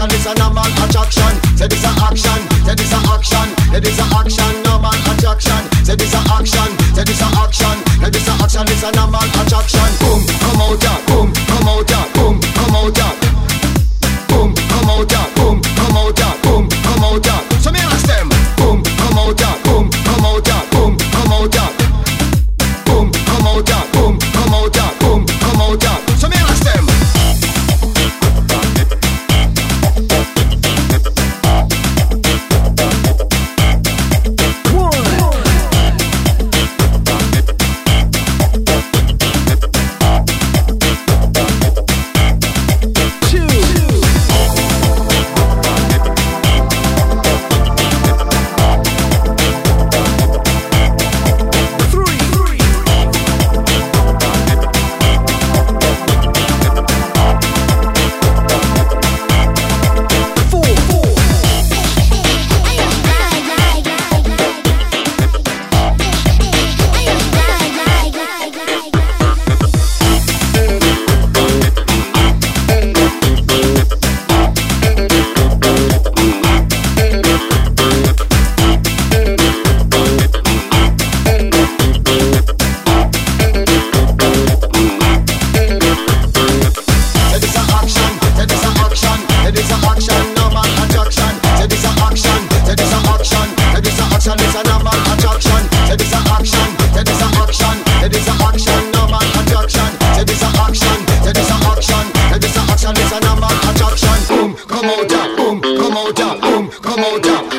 action, it's a normal attraction. Say this a action, say this a action, say this a action, normal attraction. Say this a action, say this a action, say this a action, it's a normal attraction. Boom, come out ya, boom, come out ya, boom, come out ya. Boom, come out ya, boom, come out ya, boom, come out ya. So me ask them, boom, come out ya, boom, come out ya, boom, come out ya. Boom, come out ya, boom, come out ya, boom, come out ya. So me ask them. Come out ya, boom, come out ya, boom, come out ya.